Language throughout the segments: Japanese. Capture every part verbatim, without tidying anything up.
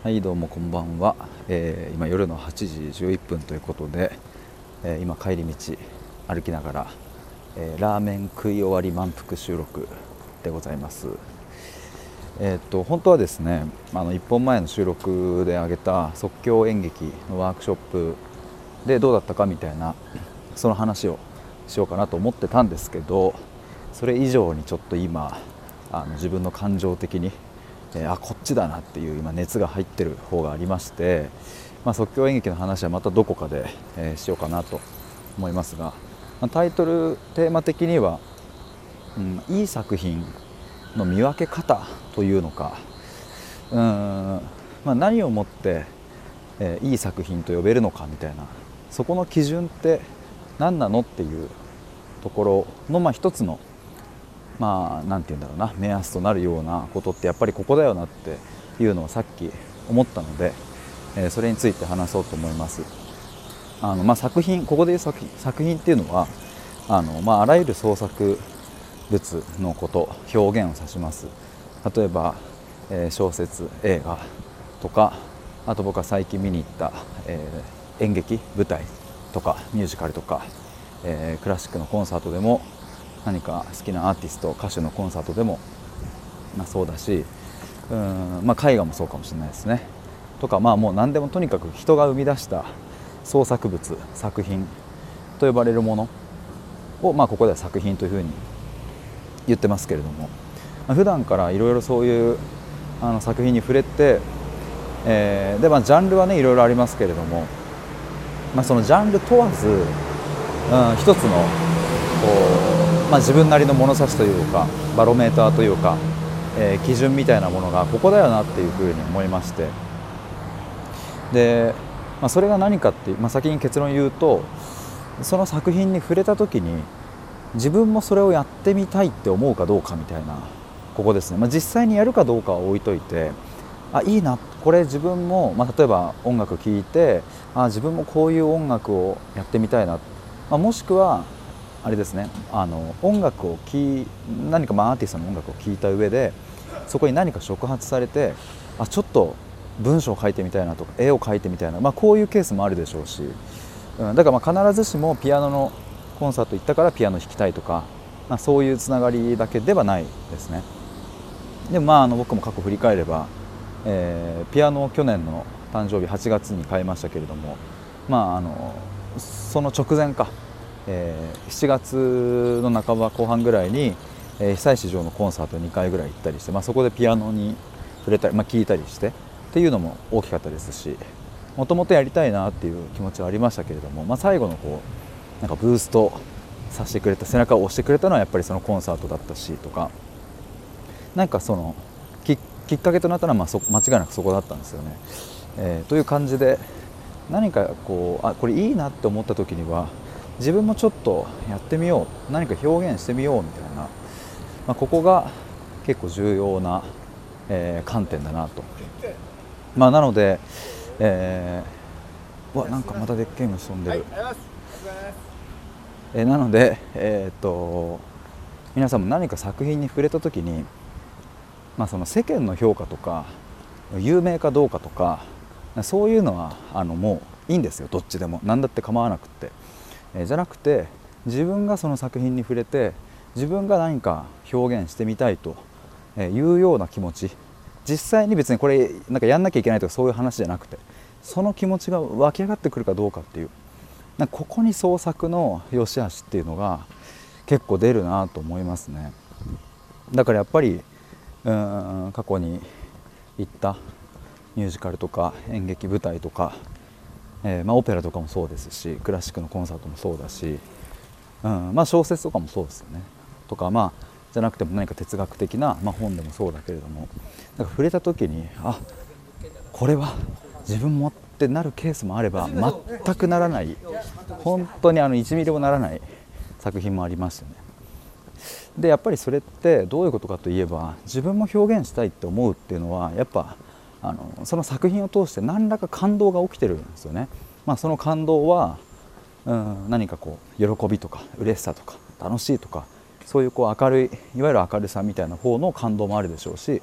はいどうもこんばんは、えー今夜のはちじじゅういっぷんということで、えー今帰り道歩きながら、えーラーメン食い終わり満腹収録でございます。えーっと本当はですね、あのいっぽんまえの収録で挙げた即興演劇のワークショップでどうだったかみたいなその話をしようかなと思ってたんですけど、それ以上にちょっと今あの自分の感情的に、えーあこっちだなっていう今熱が入ってる方がありまして、まあ、即興演劇の話はまたどこかで、えーしようかなと思いますが、まあタイトルテーマ的には、うん、いい作品の見分け方というのか、うーん、まあ、何をもって、えーいい作品と呼べるのかみたいな、そこの基準って何なのっていうところの、まあ、一つの、まあ、なんて言うんだろうな、目安となるようなことってやっぱりここだよなっていうのをさっき思ったので、えーそれについて話そうと思います。あの、まあ、作品ここでいう作品作品っていうのはあの、まあ、あらゆる創作物のこと表現を指します。例えば、えー小説映画とか、あと僕は最近見に行った、えー演劇舞台とかミュージカルとか、えークラシックのコンサートでも、何か好きなアーティスト歌手のコンサートでも、まあ、そうだし、うーん、まあ、絵画もそうかもしれないですね。とか、まあもう何でもとにかく人が生み出した創作物作品と呼ばれるものを、まあ、ここでは作品というふうに言ってますけれども、まあ、普段からいろいろそういうあの作品に触れて、えーでまあ、ジャンルはねいろいろありますけれども、まあ、そのジャンル問わず、うん、一つのこう、まあ、自分なりの物差しというかバロメーターというか、えー基準みたいなものがここだよなっていうふうに思いまして、で、まあ、それが何かっていう、まあ、先に結論言うと、その作品に触れた時に自分もそれをやってみたいって思うかどうかみたいな、ここですね。まあ、実際にやるかどうかは置いといて、あいいなこれ自分も、まあ、例えば音楽聴いて、あ自分もこういう音楽をやってみたいな、まあ、もしくはあれですね、あの音楽を聴い何かまあアーティストの音楽を聴いた上でそこに何か触発されて、あちょっと文章を書いてみたいなとか絵を描いてみたいな、まあ、こういうケースもあるでしょうし、うん、だからまあ必ずしもピアノのコンサート行ったからピアノ弾きたいとか、まあ、そういうつながりだけではないですね。でもまああの僕も過去振り返れば、えーピアノを去年の誕生日はちがつに買いましたけれども、まああのその直前か、えーしちがつの半ば後半ぐらいに、えー久石譲のコンサートにかいぐらい行ったりして、まあ、そこでピアノに触れたり、まあ、聴いたりしてっていうのも大きかったですし、もともとやりたいなっていう気持ちはありましたけれども、まあ、最後のこうなんかブーストさせてくれた、背中を押してくれたのはやっぱりそのコンサートだったしとか、なんかその き, きっかけとなったのはまあそ間違いなくそこだったんですよね。えーという感じで、何かこうあこれいいなって思った時には自分もちょっとやってみよう、何か表現してみようみたいな、まあ、ここが結構重要な、えー観点だなと。まあ、なので、えー、うわなんかまたでっけえ虫飛んでる、えーなので、えーっと皆さんも何か作品に触れた時に、まあ、その世間の評価とか有名かどうかとかそういうのはあのもういいんですよ。どっちでも何だって構わなくって、えーじゃなくて自分がその作品に触れて自分が何か表現してみたいというような気持ち、実際に別にこれなんかやんなきゃいけないとかそういう話じゃなくて、その気持ちが湧き上がってくるかどうかっていう、なんかここに創作の良し悪しっていうのが結構出るなと思いますね。だからやっぱりうーん過去に行ったミュージカルとか演劇舞台とか、えーまあ、オペラとかもそうですし、クラシックのコンサートもそうだし、うんまあ、小説とかもそうですよね。とかまあじゃなくても何か哲学的な、まあ、本でもそうだけれども、なんか触れた時にあこれは自分もってなるケースもあれば全くならない、本当にあのいちミリもならない作品もありますよね。でやっぱりそれってどういうことかといえば、自分も表現したいって思うっていうのはやっぱあのその作品を通して何らか感動が起きてるんですよね。まあ、その感動は、うん、何かこう喜びとか嬉しさとか楽しいとか、そういうこう明るいいわゆる明るさみたいな方の感動もあるでしょうし、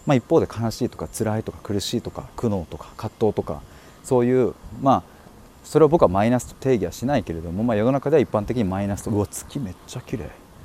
まあ、一方で悲しいとか辛いとか苦しいとか苦悩とか葛藤とか、そういうまあそれを僕はマイナスと定義はしないけれども、まあ、世の中では一般的にマイナスと、うわ月めっちゃ綺麗、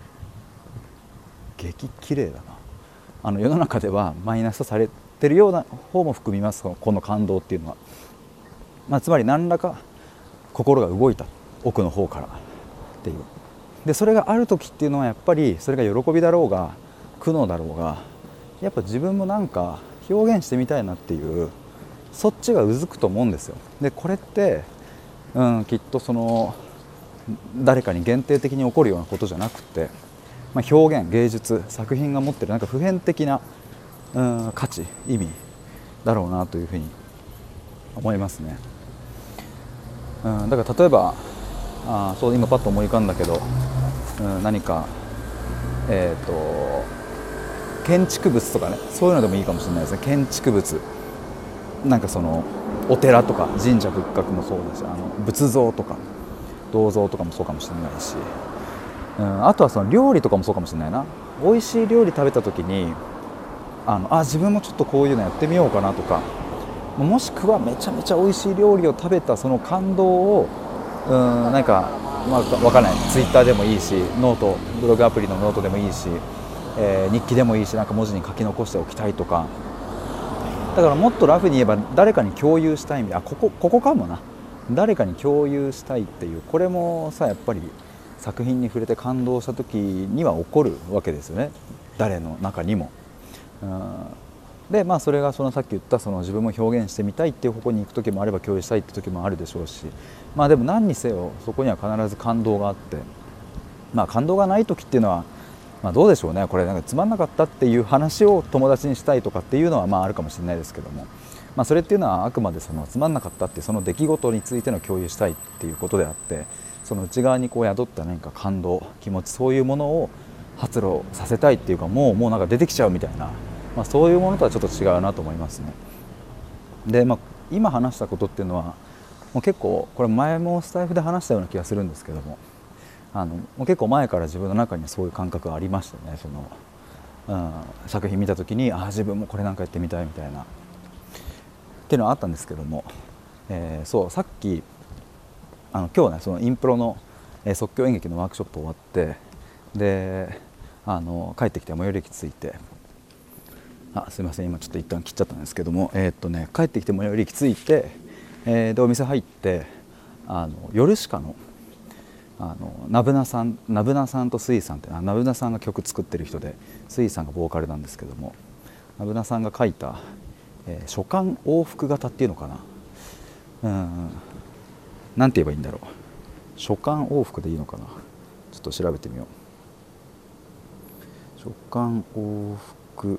激綺麗だな。あの世の中ではマイナスとされてるような方も含みます、この感動っていうのは。まあ、つまり何らか心が動いた、奥の方からっていう。でそれがある時っていうのはやっぱりそれが喜びだろうが苦悩だろうが、やっぱ自分もなんか表現してみたいなっていう、そっちがうずくと思うんですよ。でこれって、うん、きっとその誰かに限定的に起こるようなことじゃなくて、まあ、表現芸術作品が持ってるなんか普遍的な、うん、価値意味だろうなというふうに思いますね。うん、だから例えばあそう今パッと思い浮かんだけど、うん、何かえっと建築物とかね、そういうのでもいいかもしれないですね。建築物なんかそのお寺とか神社仏閣もそうだし、あの仏像とか銅像とかもそうかもしれないし、うん、あとはその料理とかもそうかもしれないな。美味しい料理食べた時にあのあ自分もちょっとこういうのやってみようかなとか、もしくはめちゃめちゃ美味しい料理を食べたその感動を、うん、なんか、まあ、分かんない、ツイッターでもいいし、ノートブログアプリのノートでもいいし、えー、日記でもいいし、なんか文字に書き残しておきたいとか、だからもっとラフに言えば誰かに共有したいみたいな、ここここかもな、誰かに共有したいっていう、これもさやっぱり作品に触れて感動した時には起こるわけですよね、誰の中にも。うんでまあそれがそのさっき言ったその自分も表現してみたいっていう方向に行く時もあれば、共有したいって時もあるでしょうし、まあでも何にせよそこには必ず感動があって、まあ感動がない時っていうのは、まあ、どうでしょうね、これなんかつまんなかったっていう話を友達にしたいとかっていうのはまああるかもしれないですけども、まあ、それっていうのはあくまでそのつまんなかったっていうその出来事についての共有したいっていうことであって、その内側にこう宿った何か感動気持ち、そういうものを発露させたいっていうか、もうもうなんか出てきちゃうみたいな、まあ、そういうものとはちょっと違うなと思いますね。で、まあ、今話したことっていうのはもう結構これ前もスタイフで話したような気がするんですけども、あのもう結構前から自分の中にそういう感覚がありましたね。その、うん、作品見た時にあ自分もこれなんかやってみたいみたいなっていうのはあったんですけども、えー、そうさっきあの今日ねそのインプロの、えー、即興演劇のワークショップ終わって、であの帰ってきて最寄り駅着いて、あすいません今ちょっと一旦切っちゃったんですけども、えー、っとね帰ってきて最寄り駅着いて、えー、でお店入ってあのヨルシカのあのナブナさんナブナさんとスイさんって、ナブナさんが曲作ってる人でスイさんがボーカルなんですけども、ナブナさんが書いた、えー、書簡往復型っていうのかな、うんなんて言えばいいんだろう、書簡往復でいいのかな、ちょっと調べてみよう。書簡往復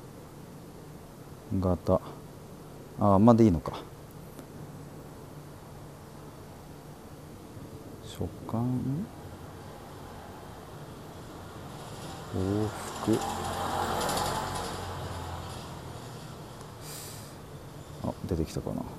型、あまあでいいのか、書簡往復、あ出てきたかな、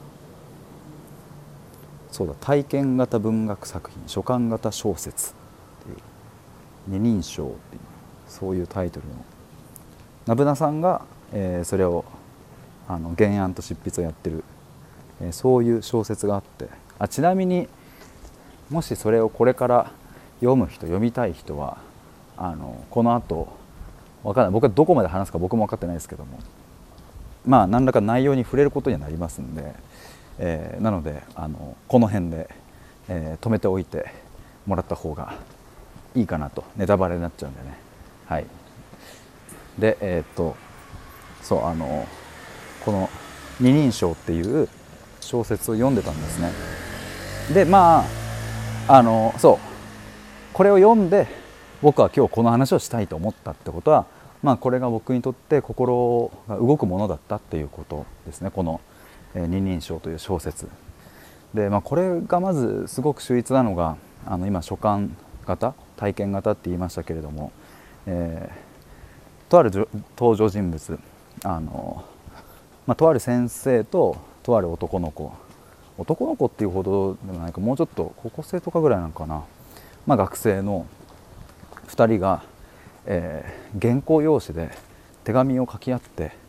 そうだ、体験型文学作品書簡型小説っていう二人称っていうそういうタイトルの、ナブナさんが、えー、それをあの原案と執筆をやってる、えー、そういう小説があって、あちなみにもしそれをこれから読む人読みたい人はあのこの後わかんない、僕はどこまで話すか僕も分かってないですけども、まあ何らか内容に触れることにはなりますんで、えー、なのであのこの辺で、えー、止めておいてもらった方がいいかなと、ネタバレになっちゃうんでね。はいでえー、っとそうあのこの二人称っていう小説を読んでたんですね。でまああのそうこれを読んで僕は今日この話をしたいと思ったってことは、まあこれが僕にとって心が動くものだったっていうことですね、この二人称という小説で、まあ、これがまずすごく秀逸なのが、あの今書簡型体験型って言いましたけれども、えー、とある登場人物あの、まあ、とある先生ととある男の子男の子っていうほどでもないか、もうちょっと高校生とかぐらいなのかな、まあ、学生のふたりが、えー、原稿用紙で手紙を書き合って、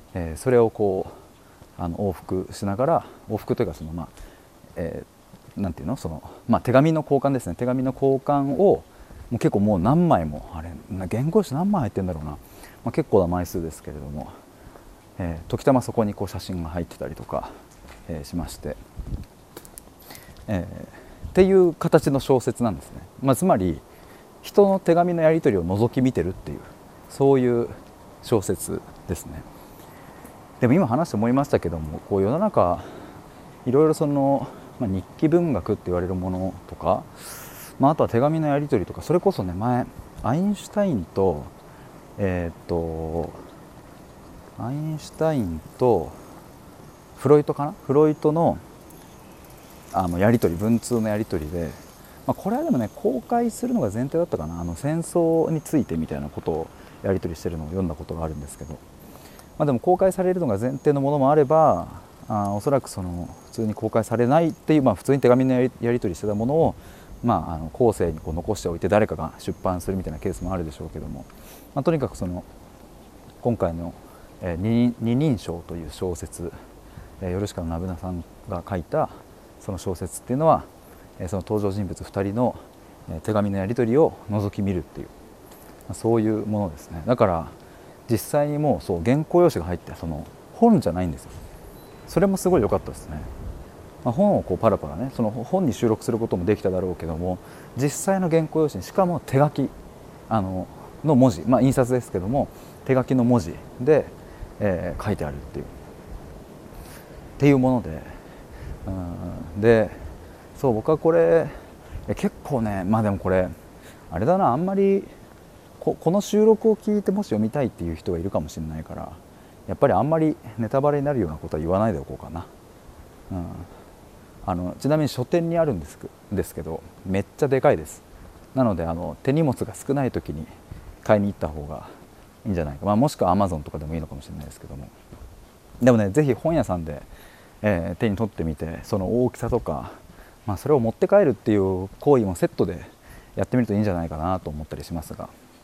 えー、それをこうあの往復しながら、往復というかそのまあ、えー、なんていうのその、まあ、手紙の交換ですね。手紙の交換をもう結構もう何枚も、あれ原稿用紙何枚入ってるんだろうな、まあ、結構な枚数ですけれども、えー、時たまそこにこう写真が入ってたりとか、えー、しまして、えー、っていう形の小説なんですね。まあ、つまり人の手紙のやり取りを覗き見てるっていう、そういう小説ですね。でも今話して思いましたけども、こう世の中いろいろその、まあ、日記文学って言われるものとか、まあ、あとは手紙のやり取りとか、それこそね、前アインシュタインとえー、っとアインシュタインとフロイトかなフロイトのあのやり取り、文通のやり取りで、まあ、これはでもね公開するのが前提だったかな。あの戦争についてみたいなことをやり取りしてるのを読んだことがあるんですけど、まあ、でも公開されるのが前提のものもあれば、あおそらくその普通に公開されないっていう、まあ、普通に手紙のやり、やり取りしてたものを、まあ、あの後世にこう残しておいて誰かが出版するみたいなケースもあるでしょうけども、まあ、とにかくその今回の「えー、二人称」という小説、えー、ヨルシカのナブナさんが書いたその小説っていうのは、えー、その登場人物ふたりの、えー、手紙のやり取りを覗き見るっていう、まあ、そういうものですね。だから実際にもうそう原稿用紙が入ってその本じゃないんですよ。それもすごい良かったですね。まあ、本をこうパラパラね、その本に収録することもできただろうけども、実際の原稿用紙にしかも手書きあのの文字、まあ、印刷ですけども手書きの文字で、えー、書いてあるっていうっていうもので、うんでそう僕はこれ結構ね、まあでもこれあれだな、あんまり こ, この収録を聞いてもし読みたいっていう人がいるかもしれないから、やっぱりあんまりネタバレになるようなことは言わないでおこうかな。うん、あのちなみに書店にあるんですですけど、めっちゃでかいです。なのであの手荷物が少ない時に買いに行った方がいいんじゃないか、まあ、もしくはアマゾンとかでもいいのかもしれないですけども、でもねぜひ本屋さんで、えー、手に取ってみて、その大きさとか、まあ、それを持って帰るっていう行為もセットでやってみるといいんじゃないかなと思ったりしますが、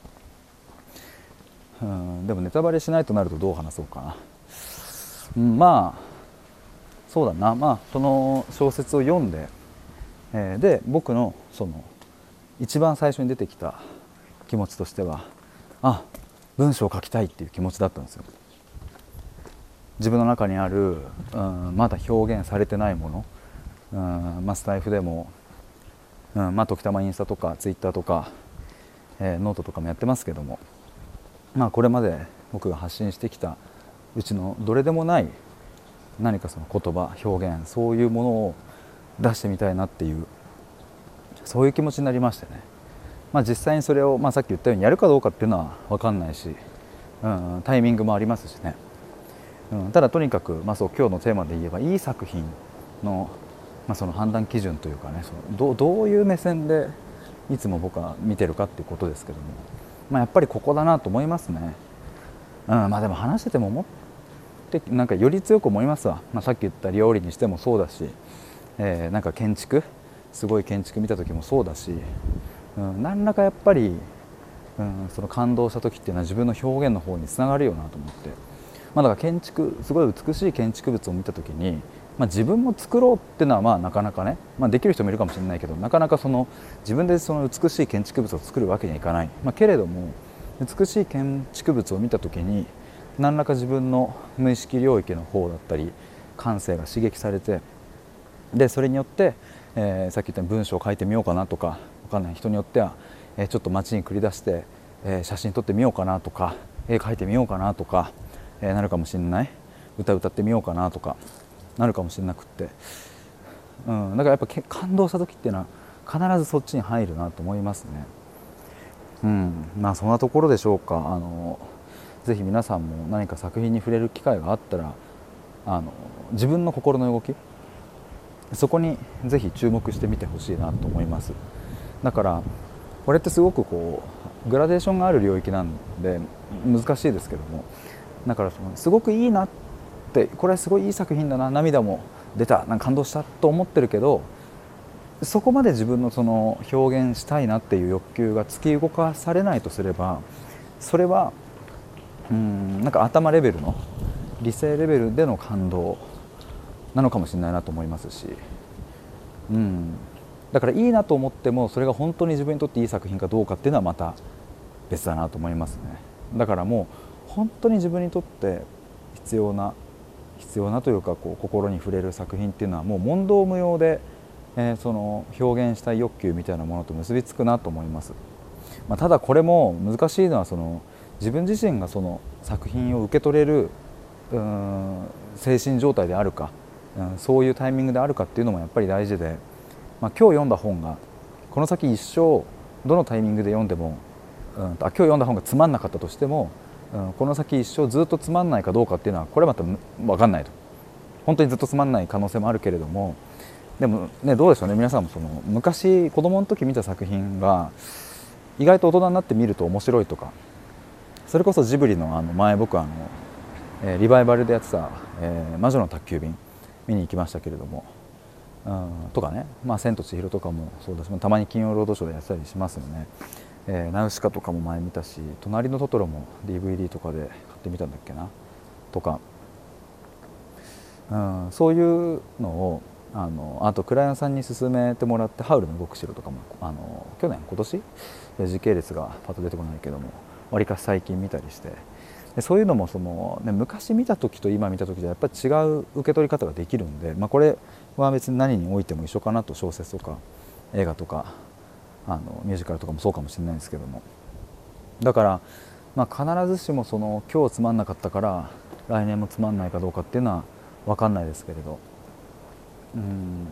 うんでもネタバレしないとなるとどう話そうかな。うん、まあそうだな、まあその小説を読んで、えー、で僕のその一番最初に出てきた気持ちとしては、あ、文章を書きたいっていう気持ちだったんですよ。自分の中にある、うん、まだ表現されてないもの、うんまあ、スタイフでも、うんまあ、時たまインスタとかツイッターとか、えー、ノートとかもやってますけども、まあ、これまで僕が発信してきたうちのどれでもない何かその言葉表現、そういうものを出してみたいなっていう、そういう気持ちになりましてね。まあ、実際にそれを、まあ、さっき言ったようにやるかどうかっていうのは分かんないし、うん、タイミングもありますしね、うん、ただとにかく、まあ、そう今日のテーマで言えばいい作品の、まあ、その判断基準というかね、その ど, どういう目線でいつも僕は見てるかっていうことですけども、まあ、やっぱりここだなと思いますね。うん、まあでも話してても思ってなんかより強く思いますわ、まあ、さっき言った料理にしてもそうだし、えー、なんか建築すごい建築見た時もそうだし、うん、何らかやっぱり、うん、その感動した時っていうのは自分の表現の方につながるよなと思って、まあ、だから建築すごい美しい建築物を見た時に、まあ、自分も作ろうっていうのはまあなかなかね、まあ、できる人もいるかもしれないけど、なかなかその自分でその美しい建築物を作るわけにはいかない、まあ、けれども美しい建築物を見た時に何らか自分の無意識領域の方だったり感性が刺激されて、でそれによって、えー、さっき言ったように文章を書いてみようかなとか、分かんない人によっては、えー、ちょっと街に繰り出して、えー、写真撮ってみようかなとか、絵描いてみようかなとか、えー、なるかもしれない、歌歌ってみようかなとかなるかもしれなくって、うん、だからやっぱ感動した時っていうのは必ずそっちに入るなと思いますね。うん、まあそんなところでしょうか。あのぜひ皆さんも何か作品に触れる機会があったら、あの自分の心の動き、そこにぜひ注目してみてほしいなと思います。だからこれってすごくこうグラデーションがある領域なんで難しいですけども、だからそのすごくいいなって、これはすごいいい作品だな、涙も出た、なんか感動したと思ってるけど、そこまで自分のその表現したいなっていう欲求が突き動かされないとすれば、それはうーんなんか頭レベルの理性レベルでの感動なのかもしれないなと思いますし、うん、だからいいなと思ってもそれが本当に自分にとっていい作品かどうかっていうのはまた別だなと思いますね。だからもう本当に自分にとって必要な必要なというかこう心に触れる作品っていうのはもう問答無用で、えー、その表現したい欲求みたいなものと結びつくなと思います。まあ、ただこれも難しいのはその自分自身がその作品を受け取れるうーん精神状態であるか、うん、そういうタイミングであるかっていうのもやっぱり大事で、まあ、今日読んだ本がこの先一生どのタイミングで読んでも、うん、あ今日読んだ本がつまんなかったとしても、うん、この先一生ずっとつまんないかどうかっていうのはこれまた分かんないと。本当にずっとつまんない可能性もあるけれども、でもねどうでしょうね、皆さんもその昔子供の時見た作品が意外と大人になってみると面白いとか、それこそジブリのあの前僕あの、えー、リバイバルでやってた、えー「魔女の宅急便」見に行きましたけれども、うん、とかね、まあ、千と千尋とかもそうだし、たまに金曜ロードショーでやってたりしますよね。えー、ナウシカとかも前見たし、隣のトトロも ディーブイディー とかで買ってみたんだっけなとか、うん、そういうのをあのあとクライアントさんに勧めてもらって「ハウルの動く城」とかもあの去年今年時系列がパッと出てこないけどもわりかし最近見たりして、でそういうのもその、ね、昔見た時と今見た時じゃやっぱり違う受け取り方ができるんで、まあ、これは別に何においても一緒かなと、小説とか映画とかあのミュージカルとかもそうかもしれないんですけども、だから、まあ、必ずしもその今日つまんなかったから来年もつまんないかどうかっていうのは分かんないですけれど、うん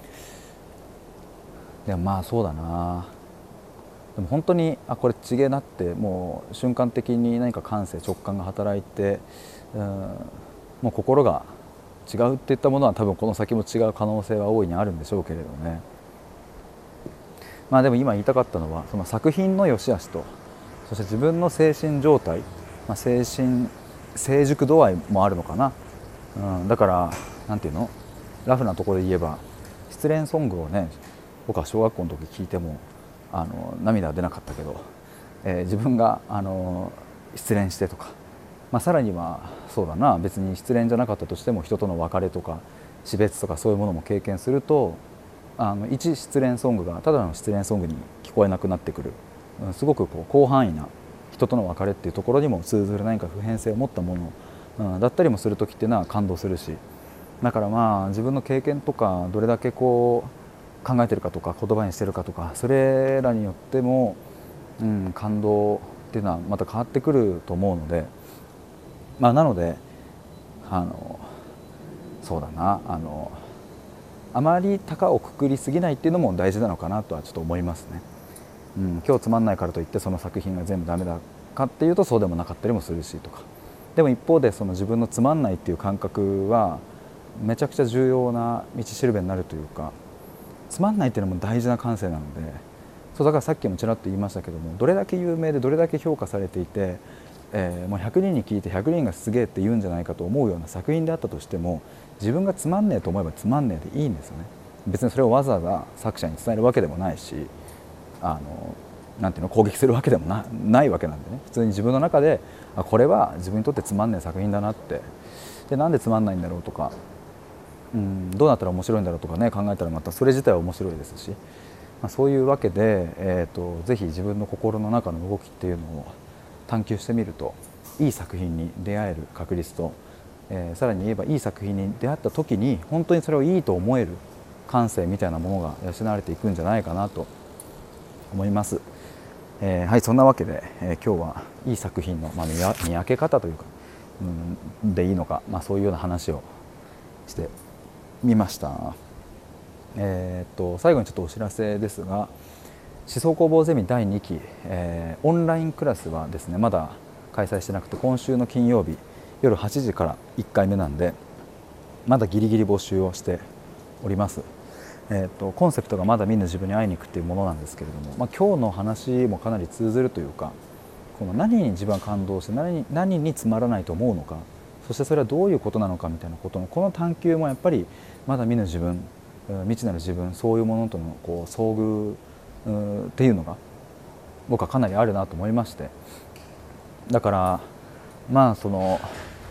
でもまあそうだな、でも本当にあこれちげえなってもう瞬間的に何か感性直感が働いて、うんもう心が違うっていったものは多分この先も違う可能性は大いにあるんでしょうけれどね。まあでも今言いたかったのはその作品の良し悪しと、そして自分の精神状態、まあ、精神成熟度合いもあるのかな、うん、だからなんていうのラフなところで言えば失恋ソングをね僕は小学校の時聞いてもあの涙は出なかったけど、えー、自分があの失恋してとか、まあ、さらにはそうだな別に失恋じゃなかったとしても人との別れとか死別とかそういうものも経験するとあの一失恋ソングがただの失恋ソングに聞こえなくなってくる、うん、すごくこう広範囲な人との別れっていうところにも通ずる何か普遍性を持ったもの、うん、だったりもする時っていうのは感動するし、だからまあ自分の経験とかどれだけこう考えてるかとか言葉にしてるかとかそれらによっても、うん、感動っていうのはまた変わってくると思うので、まあなのであのそうだなあのあまり高をくくりすぎないっていうのも大事なのかなとはちょっと思いますね。うん、今日つまんないからといってその作品が全部ダメだかっていうとそうでもなかったりもするしとか、でも一方でその自分のつまんないっていう感覚はめちゃくちゃ重要な道しるべになるというか、つまんないっていうのも大事な感性なので、そうだからさっきもちらっと言いましたけども、どれだけ有名でどれだけ評価されていて、えー、もうひゃくにんに聞いてひゃくにんがすげえって言うんじゃないかと思うような作品であったとしても、自分がつまんねえと思えばつまんねえでいいんですよね。別にそれをわざわざ作者に伝えるわけでもないし、あのなんていうの攻撃するわけでも な, ないわけなんでね、普通に自分の中であこれは自分にとってつまんねえ作品だなって、でなんでつまんないんだろうとか、うん、どうなったら面白いんだろうとかね考えたらまたそれ自体は面白いですし、まあ、そういうわけで、えーと、ぜひ自分の心の中の動きっていうのを探求してみるといい作品に出会える確率と、えー、さらに言えばいい作品に出会った時に本当にそれをいいと思える感性みたいなものが養われていくんじゃないかなと思います。えー、はい、そんなわけで、えー、今日はいい作品の、まあ、見分け方というか、うん、でいいのか、まあ、そういうような話をしてみました。えー、っと最後にちょっとお知らせですが、思想工房ゼミだいにき、えー、オンラインクラスはですねまだ開催してなくて、今週の金曜日夜はちじからいっかいめなんでまだギリギリ募集をしております。えー、とコンセプトがまだ見ぬ自分に会いに行くっていうものなんですけれども、まあ、今日の話もかなり通ずるというか、この何に自分は感動して何に、何につまらないと思うのか、そしてそれはどういうことなのかみたいなことのこの探求もやっぱりまだ見ぬ自分、未知なる自分、そういうものとのこう遭遇っていうのが僕はかなりあるなと思いまして、だからまあその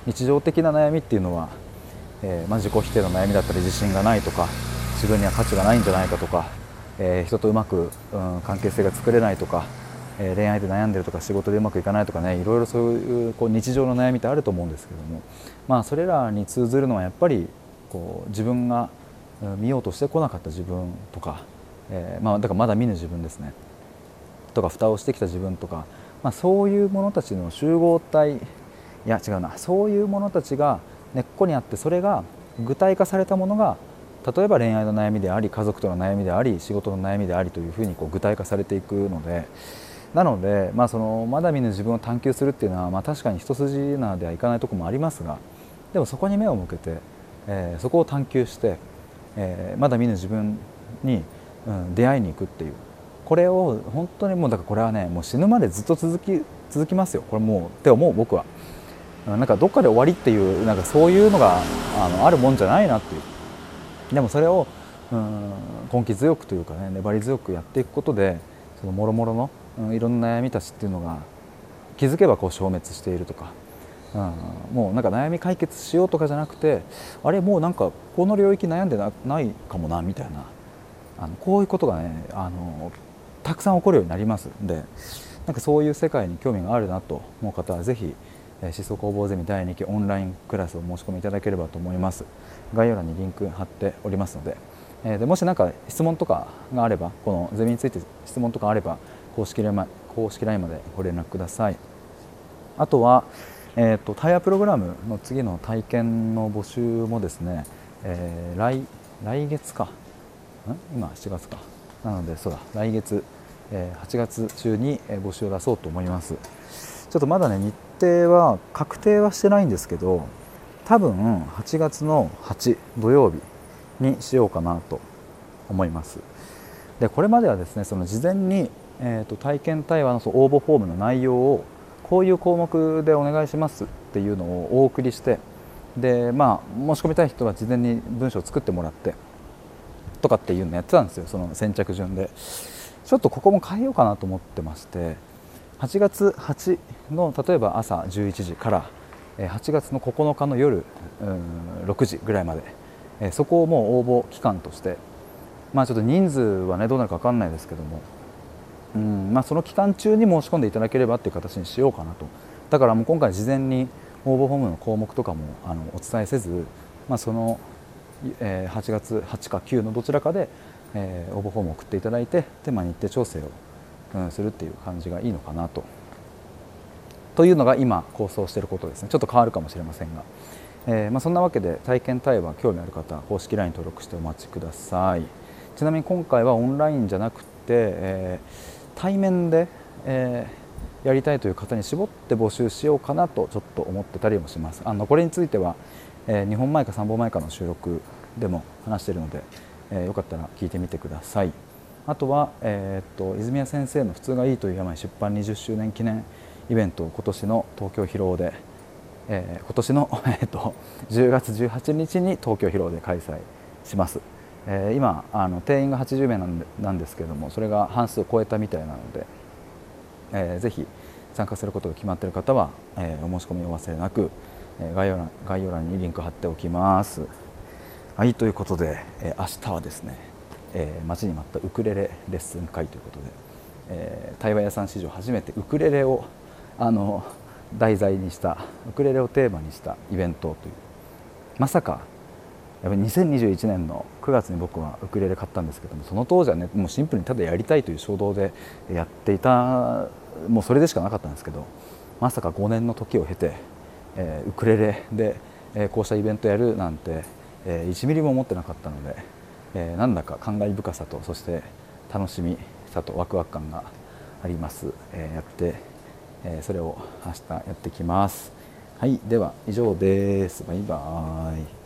日常的な悩みっていうのは、えーまあ、自己否定の悩みだったり、自信がないとか、自分には価値がないんじゃないかとか、えー、人とうまく、うん、関係性が作れないとか、えー、恋愛で悩んでるとか、仕事でうまくいかないとかね、いろいろそういう、こう日常の悩みってあると思うんですけども、まあ、それらに通ずるのはやっぱりこう自分が見ようとしてこなかった自分とか、えーまあ、だからまだ見ぬ自分ですねとか、蓋をしてきた自分とか、まあ、そういうものたちの集合体、いや違うな、そういうものたちが根っこにあって、それが具体化されたものが、例えば恋愛の悩みであり、家族との悩みであり、仕事の悩みでありというふうにこう具体化されていくので、なので、まあ、そのまだ見ぬ自分を探求するっていうのは、まあ、確かに一筋縄ではいかないところもありますが、でもそこに目を向けて、えー、そこを探求して、えー、まだ見ぬ自分に、うん、出会いに行くっていう、これを本当にもう、だからこれはね、もう死ぬまでずっと続き続きますよ、これもうって思う僕は。なんかどっかで終わりっていう、なんかそういうのがあのあるもんじゃないなっていう。でもそれを、うん、根気強くというかね、粘り強くやっていくことで、その諸々の、うん、いろんな悩みたちっていうのが気づけばこう消滅しているとか、うん、もうなんか悩み解決しようとかじゃなくて、あれもうなんかこの領域悩んで な, ないかもなみたいな、あのこういうことがね、あのたくさん起こるようになりますんで、なんかそういう世界に興味があるなと思う方はぜひ思想工房ゼミだいにきオンラインクラスを申し込みいただければと思います。概要欄にリンク貼っておりますので、えー、でもし何か質問とかがあれば、このゼミについて質問とかあれば公式 ライン 公式 ライン までご連絡ください。あとは、えー、とタイヤプログラムの次の体験の募集もですね、えー、来, 来月かん今しちがつかなので、そうだ来月、えー、はちがつ中に募集を出そうと思います。ちょっとまだね日程は確定はしてないんですけど、多分はちがつのはち土曜日にしようかなと思います。でこれまではですね、その事前に、えー、と体験対話の応募フォームの内容をこういう項目でお願いしますっていうのをお送りして、でまあ申し込みたい人は事前に文章を作ってもらってとかっていうのやってたんですよ、その先着順で。ちょっとここも変えようかなと思ってまして、はちがつはちの例えば朝じゅういちじからはちがつのここのかの夜ろくじぐらいまで、そこをもう応募期間として、まあちょっと人数はねどうなるか分かんないですけども、うんまあ、その期間中に申し込んでいただければっていう形にしようかなと。だからもう今回事前に応募フォームの項目とかもあのお伝えせず、まあ、その、えー、はちがつはちかくのどちらかで、えー、応募フォームを送っていただいて、で、まあ、日程調整を、うん、するっていう感じがいいのかなと。というのが今構想していることですね。ちょっと変わるかもしれませんが、えーまあ、そんなわけで体験対話興味ある方は公式 ライン 登録してお待ちください。ちなみに今回はオンラインじゃなくて、えー、対面で、えー、やりたいという方に絞って募集しようかなとちょっと思ってたりもします。あのこれについては、えー、にほんまえかさんぼんまえかの収録でも話しているので、えー、よかったら聞いてみてください。あとは、えー、っと泉谷先生の普通がいいという病出版にじゅっしゅうねん記念イベントを今年の東京広尾で、えー、今年の、えー、っとじゅうがつじゅうはちにちに東京広尾で開催します。えー、今あの定員がはちじゅうめいなんで、なんですけども、それが半数を超えたみたいなので、えー、ぜひ参加することが決まっている方は、えー、お申し込みをお忘れなく、えー、概要欄、概要欄にリンク貼っておきます。はい、ということで、えー、明日はですね、えー、待ちに待ったウクレレレッスン会ということで、えー、対話屋さん史上初めてウクレレをあの題材にしたウクレレをテーマにしたイベントという、まさかやっぱりにせんにじゅういちねんのくがつに僕はウクレレ買ったんですけども、その当時はねもうシンプルにただやりたいという衝動でやっていた、もうそれでしかなかったんですけど、まさかごねんの時を経て、えー、ウクレレで、えー、こうしたイベントやるなんて、えー、いちミリも思ってなかったので、えー、なんだか感慨深さと、そして楽しみさとワクワク感があります。えー、やって、えー、それを明日やってきます。はい、では以上です。バイバーイ。